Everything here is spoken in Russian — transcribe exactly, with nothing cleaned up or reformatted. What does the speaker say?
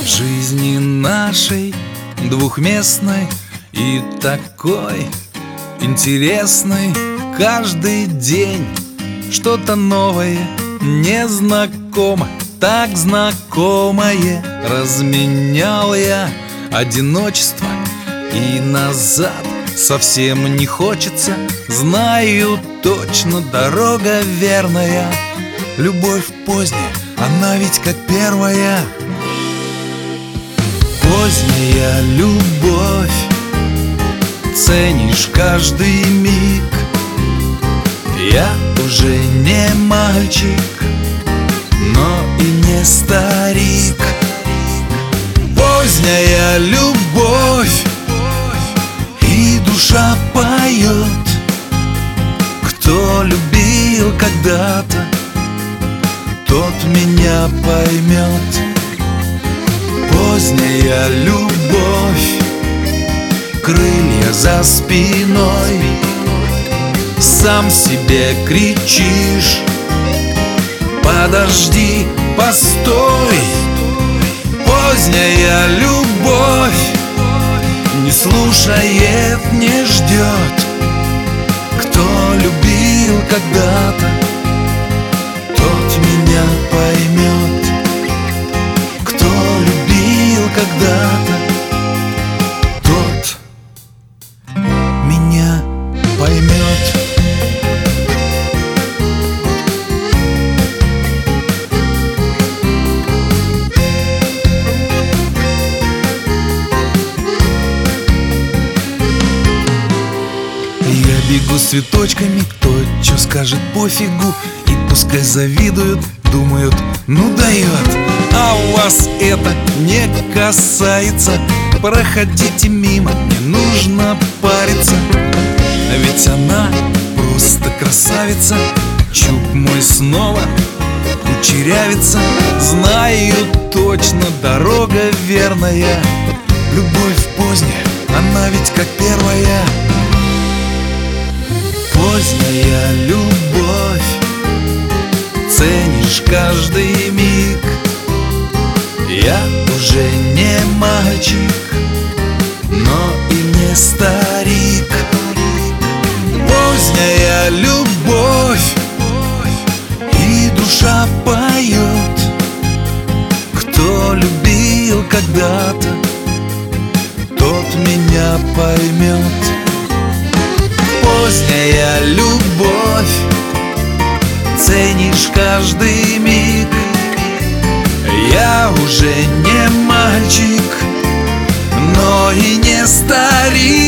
жизни нашей двухместной и такой интересной. Каждый день что-то новое, незнакомо, так знакомое. Разменял я одиночество, и назад совсем не хочется. Знаю точно, дорога верная. Любовь поздняя, она ведь как первая. Поздняя любовь, ценишь каждый миг. Я уже не мальчик, но и не старик. Поздняя любовь, и душа поет. Кто любил когда-то, тот меня поймет. Поздняя любовь, крылья за спиной. Сам себе кричишь: подожди, постой. Поздняя любовь не слушает, не ждет. Кто любил когда-то, тот меня поймет. Кто любил когда-то, тот меня поймет. Я бегу с цветочками, кто чё скажет, пофигу. И пускай завидуют, думают, ну дает. А у вас это не касается. Проходите мимо, не нужно париться. Ведь она просто красавица. Чуб мой снова кучерявится. Знаю точно, дорога верная. Любовь поздняя, она ведь как первая. Поздняя любовь, ценишь каждый миг. Я уже не мальчик, но и не старик. Поздняя любовь, и душа поет. Кто любил когда-то, тот меня поймет. Поздняя любовь, ценишь каждый миг. Я уже не мальчик, но и не старик.